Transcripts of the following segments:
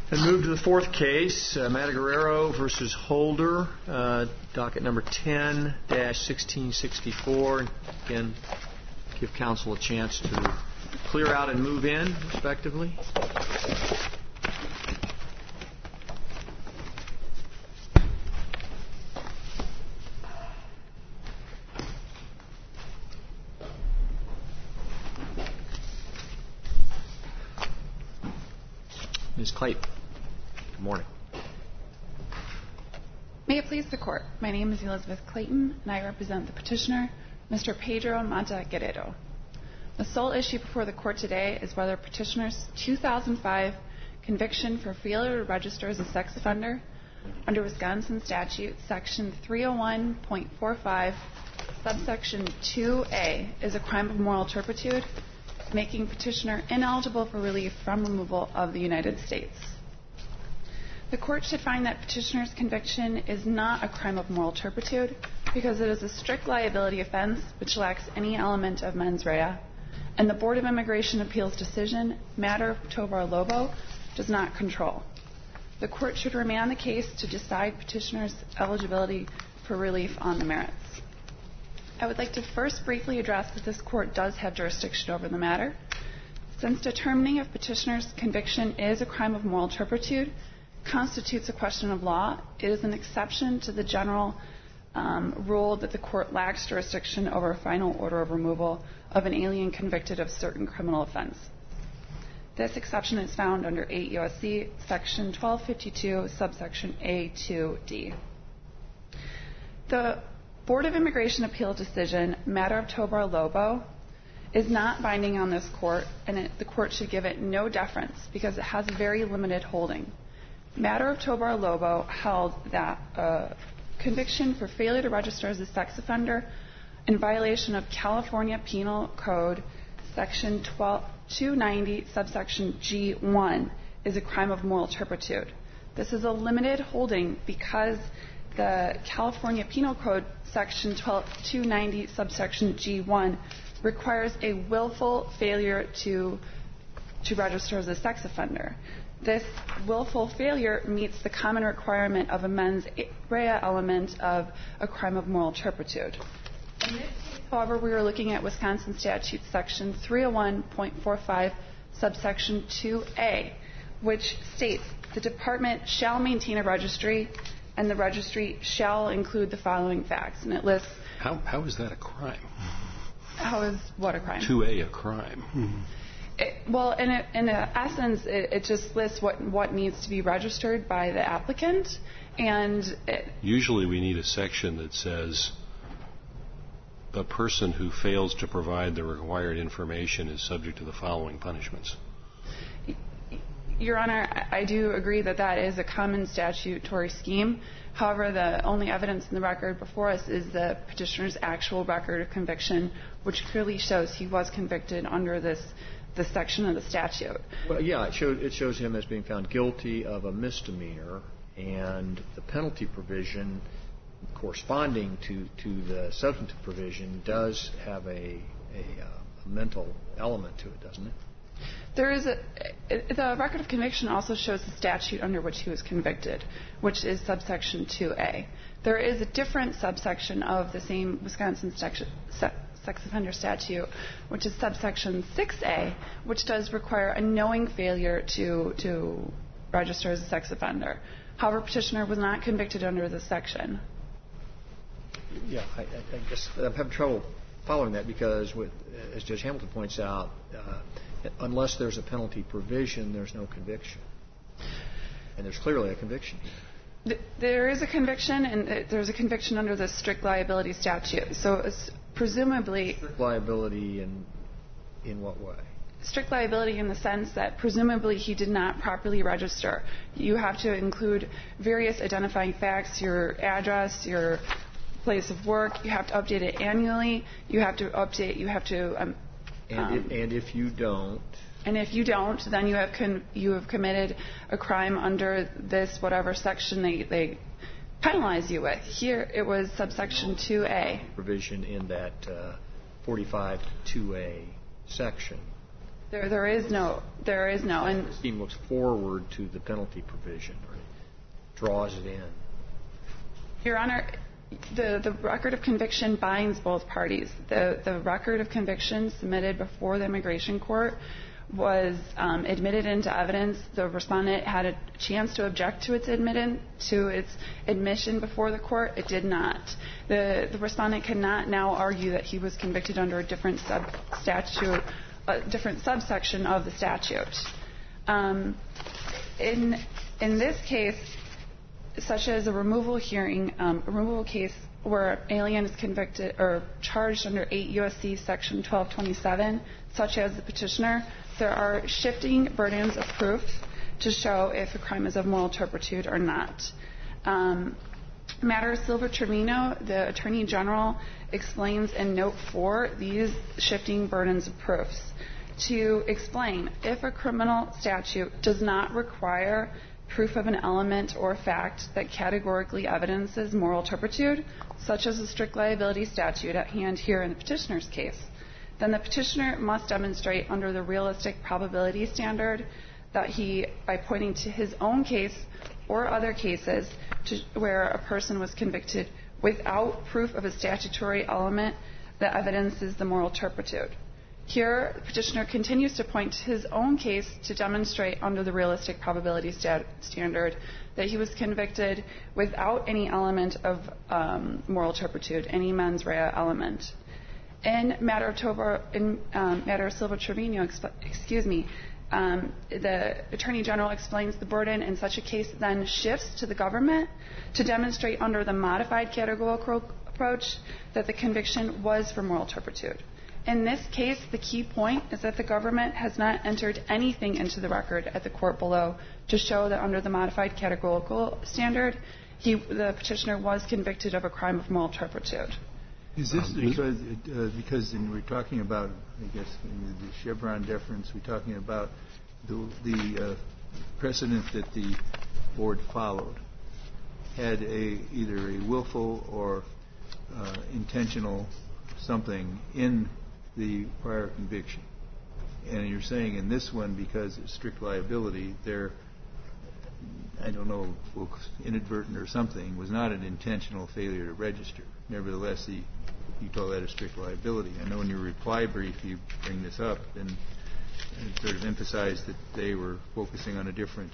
And move to the fourth case, Madiguerrero v. Holder, docket number 10-1664. Again, give counsel a chance to clear out and move in, respectively. Ms. Clayton, good morning. May it please the Court, my name is Elizabeth Clayton, and I represent the petitioner, Mr. Pedro Madiguerrero. The sole issue before the Court today is whether petitioner's 2005 conviction for failure to register as a sex offender under Wisconsin statute section 301.45, subsection 2A, is a crime of moral turpitude, making petitioner ineligible for relief from removal of the United States. The Court should find that petitioner's conviction is not a crime of moral turpitude because it is a strict liability offense which lacks any element of mens rea, and the Board of Immigration Appeals decision, matter of Tovar Lobo, does not control. The Court should remand the case to decide petitioner's eligibility for relief on the merits. I would like to first briefly address that this Court does have jurisdiction over the matter. Since determining if petitioner's conviction is a crime of moral turpitude constitutes a question of law, it is an exception to the general rule that the Court lacks jurisdiction over a final order of removal of an alien convicted of certain criminal offense. This exception is found under 8 U.S.C. section 1252, subsection A2D. The Board of Immigration Appeal decision, matter of Tovar Lobo, is not binding on this Court, and the Court should give it no deference because it has a very limited holding. Matter of Tovar Lobo held that a conviction for failure to register as a sex offender in violation of California Penal Code section 290, subsection G1, is a crime of moral turpitude. This is a limited holding because the California Penal Code section 290, subsection G1, requires a willful failure to register as a sex offender. This willful failure meets the common requirement of a mens rea element of a crime of moral turpitude. In this case, however, we are looking at Wisconsin statute section 301.45, subsection 2A, which states the department shall maintain a registry and the registry shall include the following facts. And it lists... How is that a crime? How is what a crime? 2A a crime. In essence, it just lists what needs to be registered by the applicant. Usually we need a section that says the person who fails to provide the required information is subject to the following punishments. Your Honor, I do agree that is a common statutory scheme. However, the only evidence in the record before us is the petitioner's actual record of conviction, which clearly shows he was convicted under this section of the statute. Well, yeah, it shows him as being found guilty of a misdemeanor, and the penalty provision corresponding to the substantive provision does have a mental element to it, doesn't it? The record of conviction also shows the statute under which he was convicted, which is subsection 2A. There is a different subsection of the same Wisconsin sex offender statute, which is subsection 6A, which does require a knowing failure to register as a sex offender. However, petitioner was not convicted under this section. Yeah, I guess I'm having trouble following that because, as Judge Hamilton points out, unless there's a penalty provision, there's no conviction. And there's clearly a conviction. There is a conviction, and there's a conviction under the strict liability statute. So it's presumably... Strict liability in what way? Strict liability in the sense that presumably he did not properly register. You have to include various identifying facts, your address, your place of work. You have to update it annually. You have to update, and if you don't... And if you don't, then you have committed a crime under this whatever section they penalize you with. Here it was subsection 2A. Provision in that 45 2A section There is no. And the scheme looks forward to the penalty provision, or draws it in. Your Honor, the record of conviction binds both parties. The record of conviction submitted before the immigration court was admitted into evidence. The respondent had a chance to object to its admission before the court. It did not. The respondent cannot now argue that he was convicted under a different different subsection of the statute. In this case, such as a removal hearing, a removal case where an alien is convicted or charged under 8 U.S.C. Section 1227, such as the petitioner, there are shifting burdens of proof to show if a crime is of moral turpitude or not. Matter of Silva-Trevino, the Attorney General explains in Note 4 these shifting burdens of proofs to explain if a criminal statute does not require proof of an element or fact that categorically evidences moral turpitude, such as the strict liability statute at hand here in the petitioner's case, then the petitioner must demonstrate under the realistic probability standard that he, by pointing to his own case or other cases where a person was convicted without proof of a statutory element that evidences the moral turpitude. Here, the petitioner continues to point to his own case to demonstrate under the realistic probability standard that he was convicted without any element of moral turpitude, any mens rea element. In matter of Silva-Trevino, the Attorney General explains the burden in such a case then shifts to the government to demonstrate under the modified categorical approach that the conviction was for moral turpitude. In this case, the key point is that the government has not entered anything into the record at the court below to show that under the modified categorical standard, the petitioner was convicted of a crime of moral turpitude. Is this because we're talking about, I guess, the Chevron deference, we're talking about the precedent that the board followed had either a willful or intentional something in the prior conviction. And you're saying in this one, because it's strict liability, there, I don't know, inadvertent or something, was not an intentional failure to register. Nevertheless, you call that a strict liability. I know in your reply brief you bring this up and sort of emphasize that they were focusing on a different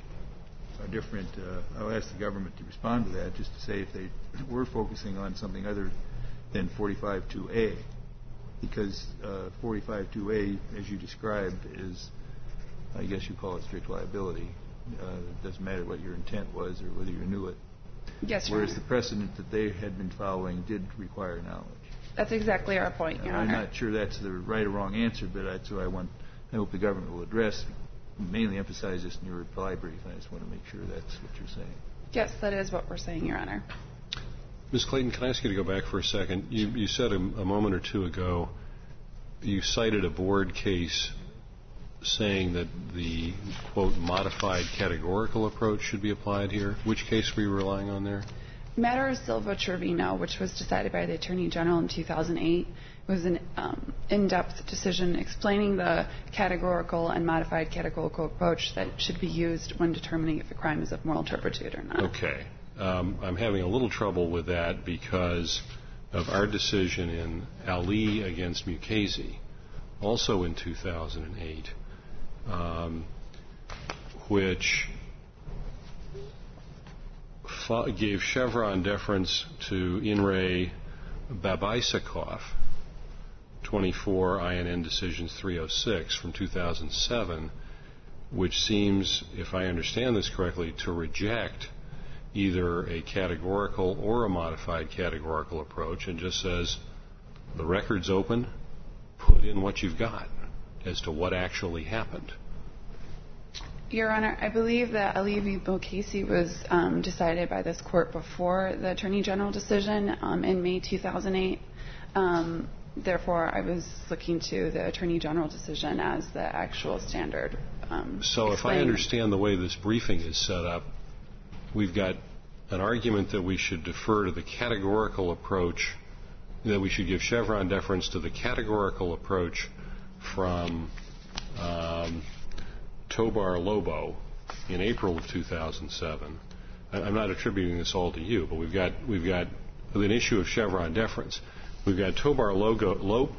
I'll ask the government to respond to that, just to say if they were focusing on something other than 45-2A, because 45-2A, as you described, is, I guess you call it strict liability. It doesn't matter what your intent was or whether you knew it. Yes, Your Honor. Whereas the precedent that they had been following did require knowledge. That's exactly our point, Your Honor. I'm not sure that's the right or wrong answer, but that's what I hope the government will address. Mainly emphasize this in your reply brief. I just want to make sure that's what you're saying. Yes, that is what we're saying, Your Honor. Ms. Clayton, can I ask you to go back for a second? You said a moment or two ago you cited a board case saying that the, quote, modified categorical approach should be applied here. Which case were you relying on there? Matter of Silva-Trevino, which was decided by the Attorney General in 2008, was an in-depth decision explaining the categorical and modified categorical approach that should be used when determining if a crime is of moral turpitude or not. Okay. I'm having a little trouble with that because of our decision in Ali against Mukasey, also in 2008, which gave Chevron deference to In re Babaisakov, 24 INN Decisions 306 from 2007, which seems, if I understand this correctly, to reject either a categorical or a modified categorical approach and just says the record's open, put in what you've got as to what actually happened. Your Honor, I believe that Ali v. Mukasey was decided by this court before the Attorney General decision in May 2008. Therefore, I was looking to the Attorney General decision as the actual standard. So if I understand the way this briefing is set up, we've got an argument that we should defer to the categorical approach, that we should give Chevron deference to the categorical approach from Tobar Lobo in April of 2007. I'm not attributing this all to you, but we've got an issue of Chevron deference. We've got Tobar Lobo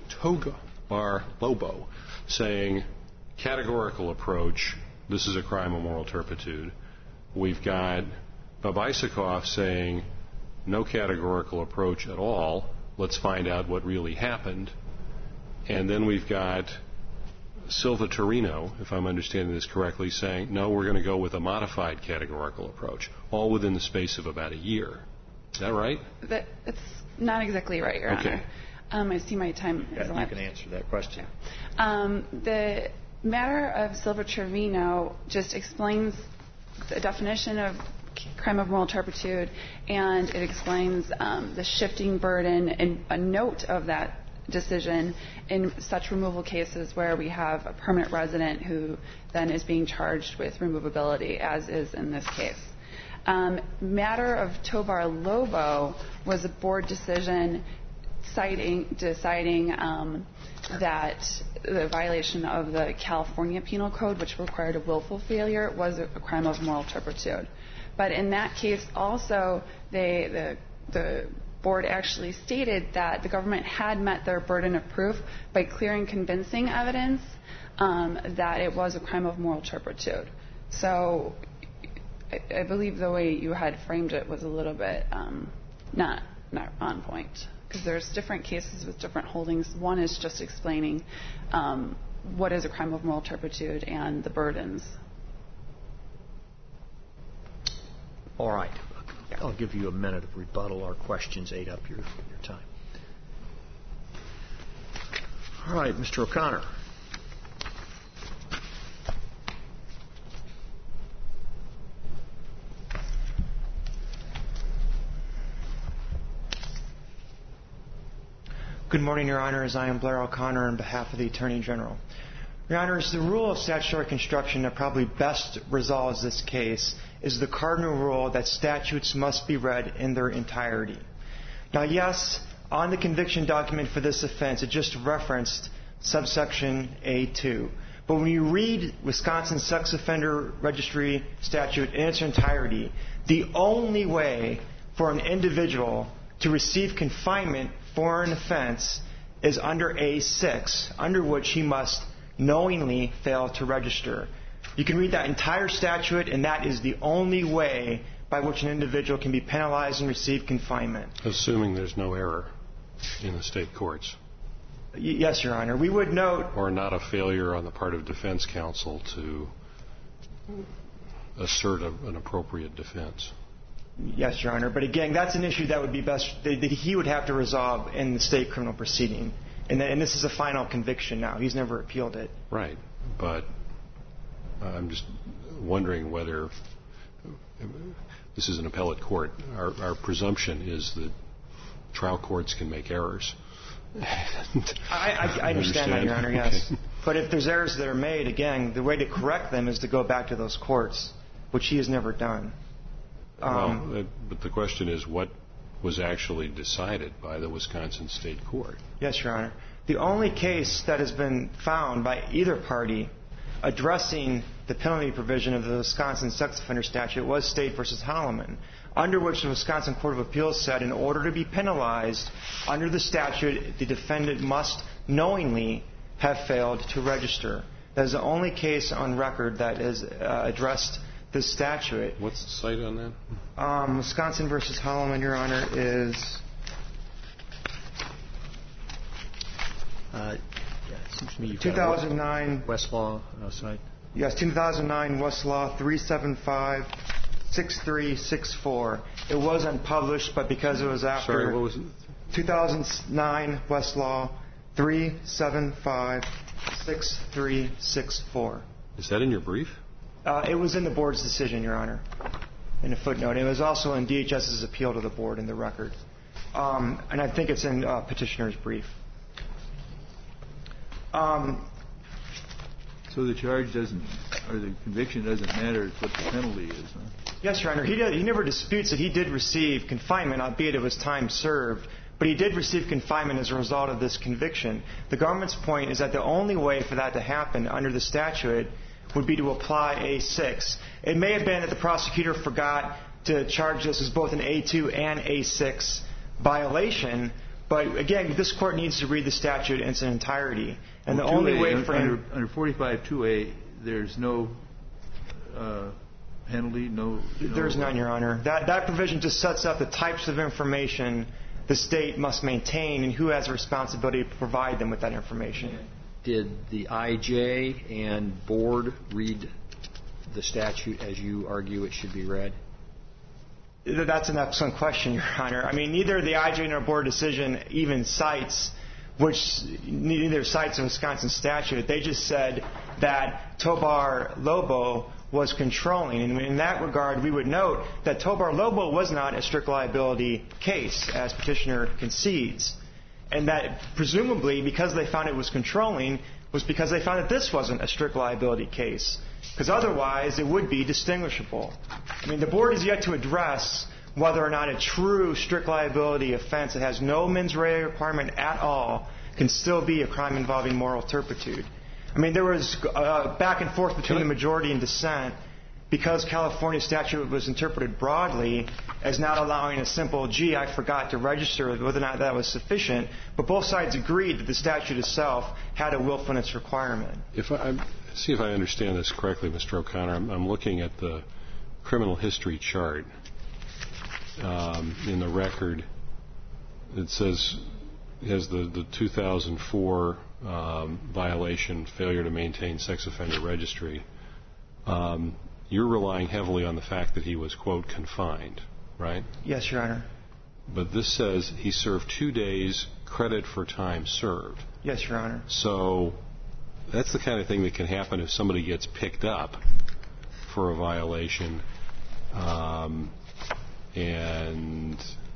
saying categorical approach, this is a crime of moral turpitude. We've got Babysakov saying no categorical approach at all. Let's find out what really happened. And then we've got Silva Torino, if I'm understanding this correctly, saying, no, we're going to go with a modified categorical approach, all within the space of about a year. Is that right? It's not exactly right, Your Honor. I see my time is You can answer that question. The matter of Silva Torino just explains the definition of crime of moral turpitude, and it explains the shifting burden and a note of that decision in such removal cases where we have a permanent resident who then is being charged with removability, as is in this case. Matter of Tobar Lobo was a board decision deciding that the violation of the California Penal Code, which required a willful failure, was a crime of moral turpitude. But in that case also, the board actually stated that the government had met their burden of proof by clear and convincing evidence that it was a crime of moral turpitude. So I believe the way you had framed it was a little bit not on point, because there's different cases with different holdings. One is just explaining what is a crime of moral turpitude and the burdens. All right. I'll give you a minute of rebuttal. Our questions ate up your time. All right, Mr. O'Connor. Good morning, Your Honors. I am Blair O'Connor on behalf of the Attorney General. Your Honors, the rule of statutory construction that probably best resolves this case is the cardinal rule that statutes must be read in their entirety. Now, yes, on the conviction document for this offense, it just referenced subsection A2. But when you read Wisconsin's sex offender registry statute in its entirety, the only way for an individual to receive confinement for an offense is under A6, under which he must knowingly fail to register. You can read that entire statute, and that is the only way by which an individual can be penalized and receive confinement. Assuming there's no error in the state courts. Yes, Your Honor. We would note... Or not a failure on the part of defense counsel to assert an appropriate defense. Yes, Your Honor. But again, that's an issue that would be best that he would have to resolve in the state criminal proceeding. And this is a final conviction now. He's never appealed it. Right. But I'm just wondering whether this is an appellate court. Our presumption is that trial courts can make errors. I understand that, Your Honor, yes. Okay. But if there's errors that are made, again, the way to correct them is to go back to those courts, which he has never done. But the question is, what was actually decided by the Wisconsin State Court? Yes, Your Honor. The only case that has been found by either party addressing the penalty provision of the Wisconsin sex offender statute was State v. Holloman, under which the Wisconsin Court of Appeals said in order to be penalized under the statute, the defendant must knowingly have failed to register. That is the only case on record that has addressed this statute. What's the cite on that? Wisconsin v. Holloman, Your Honor, is... 2009 Westlaw site. Yes, 2009 Westlaw 375-6364. It was unpublished, but because it was after... Sorry, what was it? 2009 Westlaw 375-6364. Is that in your brief? It was in the board's decision, Your Honor, in a footnote. It was also in DHS's appeal to the board in the record. And I think it's in petitioner's brief. So the charge doesn't, or the conviction doesn't matter what the penalty is, huh? Yes, Your Honor. He never disputes that he did receive confinement, albeit it was time served. but he did receive confinement as a result of this conviction. The government's point is that the only way for that to happen under the statute would be to apply A6. It may have been that the prosecutor forgot to charge this as both an A2 and A6 violation, but again, this court needs to read the statute in its entirety. And the only way for him... Under 45-2A, there's no penalty, There's none, Your Honor. That provision just sets up the types of information the state must maintain and who has a responsibility to provide them with that information. Did the IJ and board read the statute as you argue it should be read? That's an excellent question, Your Honor. I mean, neither the IJ nor board decision even cites a Wisconsin statute. They just said that Tobar Lobo was controlling. And in that regard, we would note that Tobar Lobo was not a strict liability case, as petitioner concedes. And that presumably, because they found it was controlling, was because they found that this wasn't a strict liability case. Because otherwise, it would be distinguishable. I mean, the board is yet to address whether or not a true strict liability offense that has no mens rea requirement at all can still be a crime involving moral turpitude. I mean, there was back and forth between the majority and dissent because California statute was interpreted broadly as not allowing a simple, gee, I forgot to register, whether or not that was sufficient. But both sides agreed that the statute itself had a willfulness requirement. See if I understand this correctly, Mr. O'Connor. I'm looking at the criminal history chart in the record. It says it has the 2004 violation, failure to maintain sex offender registry. You're relying heavily on the fact that he was, quote, confined, right? Yes, Your Honor. But this says he served 2 days credit for time served. Yes, Your Honor. So that's the kind of thing that can happen if somebody gets picked up for a violation and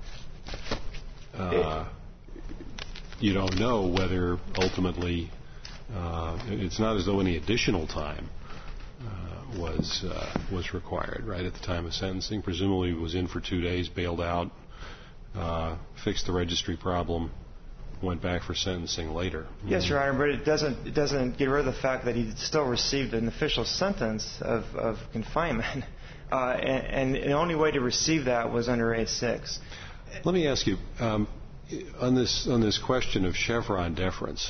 you don't know whether ultimately it's not as though any additional time was required, right, at the time of sentencing. Presumably he was in for 2 days, bailed out, fixed the registry problem, went back for sentencing later. Yes, Your Honor, but it doesn't get rid of the fact that he still received an official sentence of confinement, and the only way to receive that was under A6. Let me ask you, on this question of Chevron deference,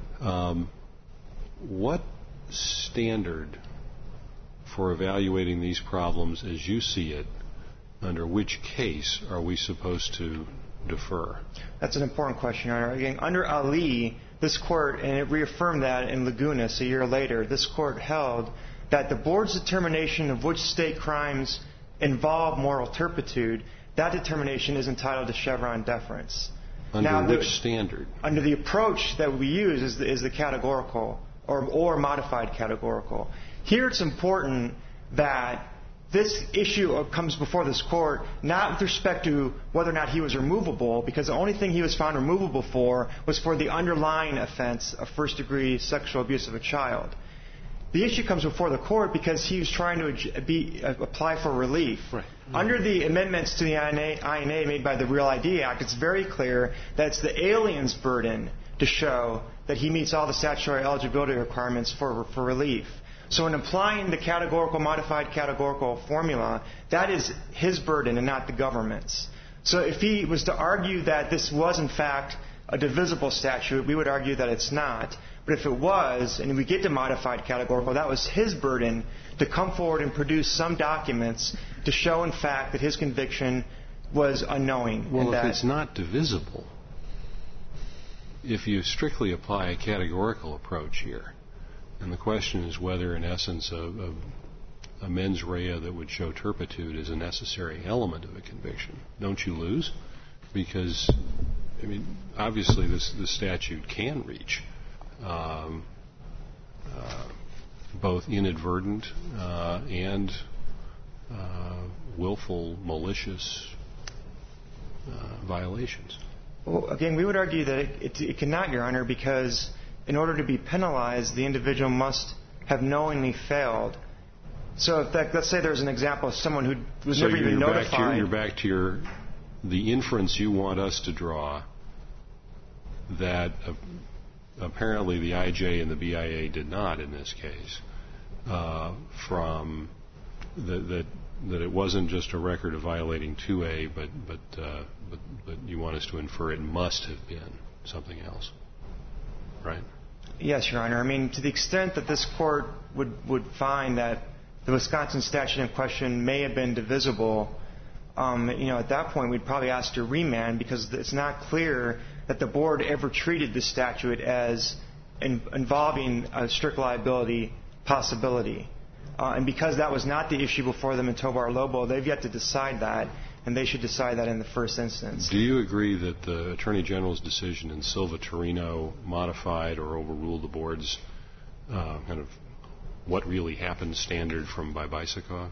what standard for evaluating these problems as you see it, under which case are we supposed to defer? That's an important question, Your Honor. Again, under Ali, this court, and it reaffirmed that in Lagunas a year later, this court held that the board's determination of which state crimes involve moral turpitude, that determination is entitled to Chevron deference. Under which standard? Under the approach that we use is the categorical or modified categorical. Here it's important that this issue comes before this court not with respect to whether or not he was removable, because the only thing he was found removable for was for the underlying offense of first-degree sexual abuse of a child. The issue comes before the court because he was trying to apply for relief. Right. Under the amendments to the INA made by the Real ID Act, it's very clear that it's the alien's burden to show that he meets all the statutory eligibility requirements for relief. So in applying the categorical, modified categorical formula, that is his burden and not the government's. So if he was to argue that this was, in fact, a divisible statute, we would argue that it's not. But if it was, and we get to modified categorical, that was his burden to come forward and produce some documents to show, in fact, that his conviction was unknowing. Well, if it's not divisible, if you strictly apply a categorical approach here, and the question is whether, in essence, a mens rea that would show turpitude is a necessary element of a conviction, don't you lose? Because, I mean, obviously the statute can reach both inadvertent and willful, malicious violations. Well, again, we would argue that it cannot, Your Honor, because in order to be penalized, the individual must have knowingly failed. So if let's say there's an example of someone who was never even notified. You're back to the inference you want us to draw that apparently the IJ and the BIA did not in this case, from that it wasn't just a record of violating 2A, but you want us to infer it must have been something else, right? Yes, Your Honor. I mean, to the extent that this court would find that the Wisconsin statute in question may have been divisible, at that point we'd probably ask to remand, because it's not clear that the board ever treated this statute as involving a strict liability possibility. And because that was not the issue before them in Tovar Lobo, they've yet to decide that, and they should decide that in the first instance. Do you agree that the Attorney General's decision in Silva Torino modified or overruled the board's kind of what really happened standard from Babysakov?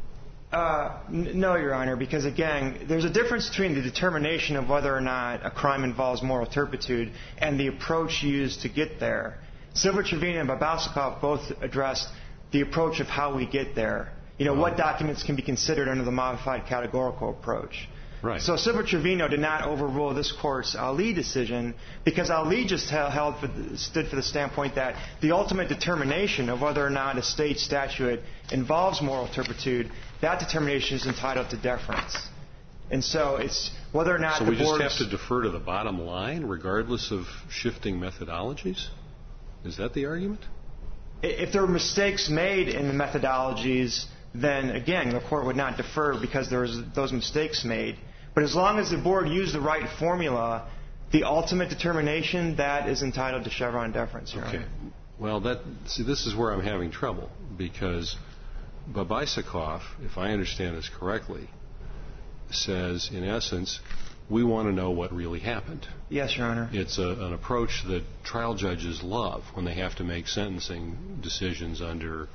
No, Your Honor, because, again, there's a difference between the determination of whether or not a crime involves moral turpitude and the approach used to get there. Silva Trevino and Babysakov both addressed the approach of how we get there. What documents can be considered under the modified categorical approach. Right. So Silva Trevino did not overrule this court's Ali decision, because Ali just stood for the standpoint that the ultimate determination of whether or not a state statute involves moral turpitude, that determination is entitled to deference. And so it's whether or not the board... So we just have to defer to the bottom line regardless of shifting methodologies? Is that the argument? If there were mistakes made in the methodologies, then, again, the court would not defer because there was those mistakes made. But as long as the board used the right formula, the ultimate determination, that is entitled to Chevron deference, Your Honor. Well, this is where I'm having trouble, because Babysakov, if I understand this correctly, says, in essence, we want to know what really happened. Yes, Your Honor. It's an approach that trial judges love when they have to make sentencing decisions under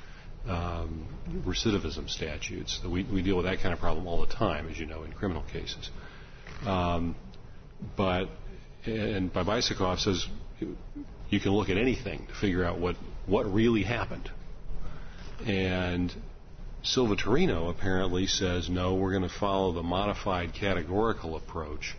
recidivism statutes. We deal with that kind of problem all the time, as you know, in criminal cases. And Babysakov says you can look at anything to figure out what really happened. And Silva Torino apparently says, no, we're going to follow the modified categorical approach.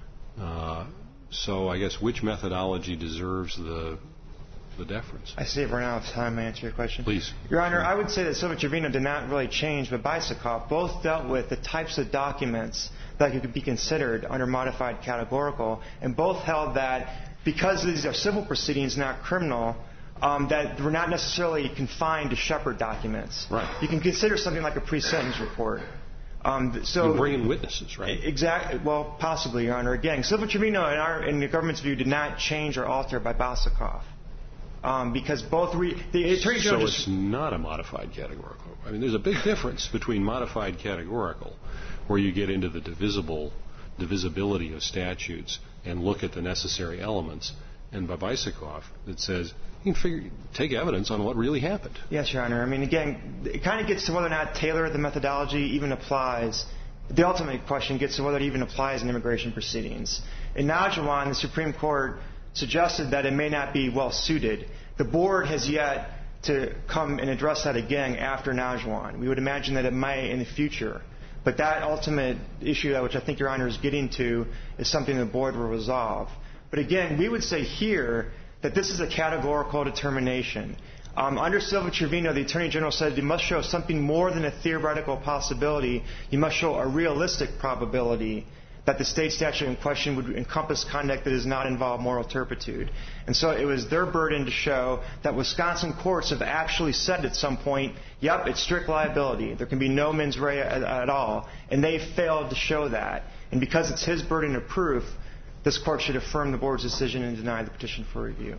So I guess which methodology deserves the deference? I see we're out of time to answer your question. Please. Your Honor, I would say that Silva Trevino did not really change Babysakov. Both dealt with the types of documents that could be considered under modified categorical, and both held that because these are civil proceedings, not criminal, that we're not necessarily confined to Shepard documents. Right. You can consider something like a pre-sentence report. So you bring in witnesses, right? Exactly. Well, possibly, Your Honor. Again, Silva Trevino, in the government's view, did not change or alter Babysakov. Because both the Attorney General... So it's not a modified categorical. I mean, there's a big difference between modified categorical, where you get into the divisibility of statutes and look at the necessary elements, and Babysakov that says you can take evidence on what really happened. Yes, Your Honor. I mean, again, it kind of gets to whether or not Taylor, the methodology, even applies. The ultimate question gets to whether it even applies in immigration proceedings. In Najwan, the Supreme Court suggested that it may not be well suited. The board has yet to come and address that again after Najwan. We would imagine that it may in the future. But that ultimate issue, which I think Your Honor is getting to, is something the board will resolve. But again, we would say here that this is a categorical determination. Under Silva Trevino, the Attorney General said you must show something more than a theoretical possibility. You must show a realistic probability that the state statute in question would encompass conduct that does not involve moral turpitude. And so it was their burden to show that Wisconsin courts have actually said at some point, yep, it's strict liability. There can be no mens rea at all. And they failed to show that. And because it's his burden of proof, this court should affirm the board's decision and deny the petition for review.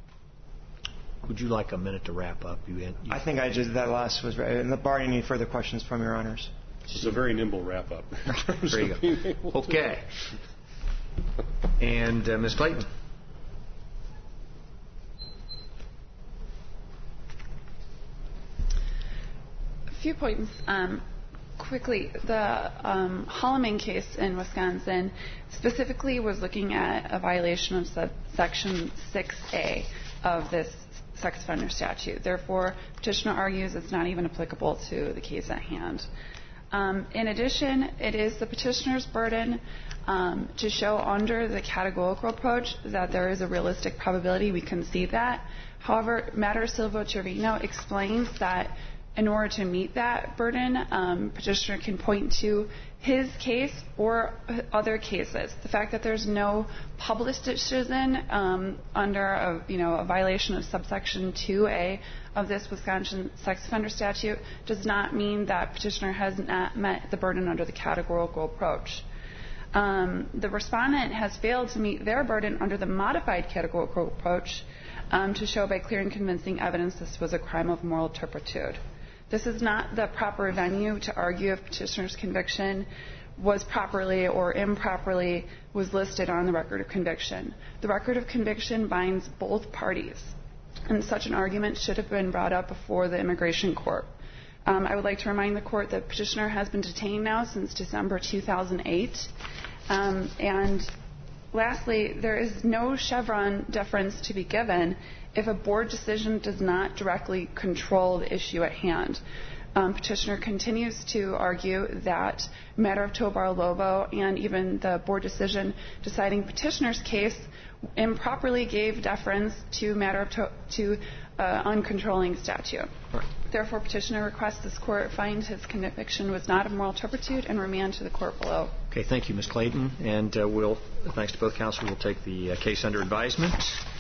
Would you like a minute to wrap up? I think that last was right. And barring any further questions from Your Honors. It's a very nimble wrap-up. There you go. Okay. And Ms. Clayton. A few points. Quickly, the Holloman case in Wisconsin specifically was looking at a violation of Section 6A of this sex offender statute. Therefore, petitioner argues it's not even applicable to the case at hand. In addition, it is the petitioner's burden to show under the categorical approach that there is a realistic probability we can see that. However, Matter Silva-Trevino explains that in order to meet that burden, petitioner can point to his case or other cases. The fact that there's no published decision under a violation of subsection 2A of this Wisconsin sex offender statute does not mean that petitioner has not met the burden under the categorical approach. The respondent has failed to meet their burden under the modified categorical approach to show by clear and convincing evidence this was a crime of moral turpitude. This is not the proper venue to argue if petitioner's conviction was properly or improperly was listed on the record of conviction. The record of conviction binds both parties, and such an argument should have been brought up before the immigration court. I would like to remind the court that petitioner has been detained now since December 2008. And lastly, there is no Chevron deference to be given if a board decision does not directly control the issue at hand. Petitioner continues to argue that Matter of Tobar-Lobo and even the board decision deciding petitioner's case improperly gave deference to uncontrolling statute. Right. Therefore, petitioner requests this court find his conviction was not of moral turpitude and remand to the court below. Okay, thank you, Ms. Clayton. And thanks to both counsel, we'll take the case under advisement.